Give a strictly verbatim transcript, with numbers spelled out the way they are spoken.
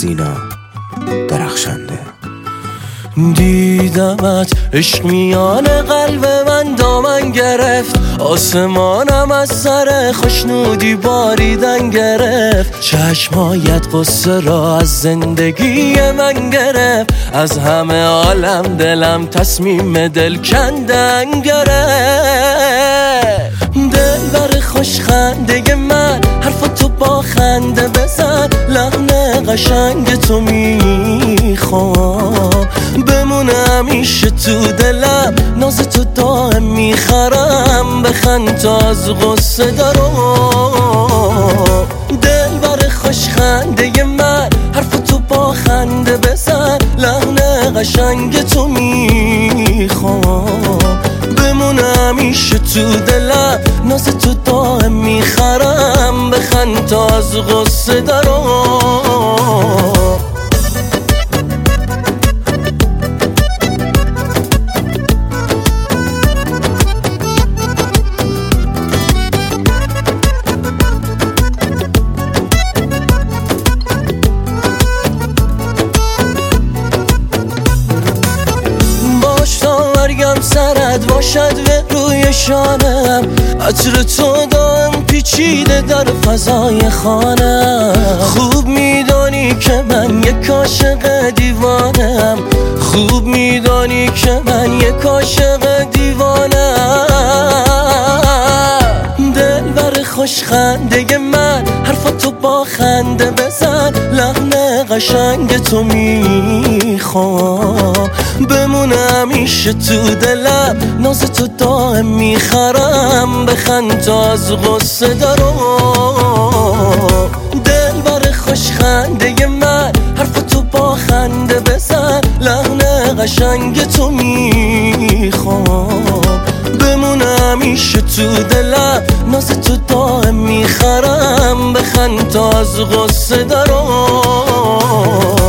سینا درخشنده. دیدمت عشق میان قلب من دامن گرفت، آسمانم از سر خوشنودی باریدن گرفت. چشمایت قصه را از زندگی من گرفت، از همه عالم دلم تصمیم دل کندن گرفت. دل بر خوش خنده من حرف تو با خنده بزن، لحن قشنگ تو میخوام بمونه همیشه تو دلم، ناز تو دائم میخرم بخند تا از غصه دارم. دل بر خوش خنده من حرف تو با خنده بزن، لحن قشنگ تو میخوام بمونه همیشه تو دلم، ناز تو دائم میخرم بخند تا از غصه دارم. مرگم سرد باشد به روی شانم، عطر تو دائم پیچیده در فضای خانم. خوب میدانی که من یک عاشق دیوانم، خوب میدانی که من یک عاشق دیوانم. دل بر خوش خنده من حرف تو با خنده بزن، لحن قشنگ تو میخوام بمونه همیشه تو دلم، ناز تو دائم میخرم بخند تا از غصه دارم. دل بر خوش خنده من حرف تو با خنده بزن، لحن قشنگ تو میخوام بمونه همیشه تو دلم، ناز تو دائم میخرم بخند تا از غصه دارم.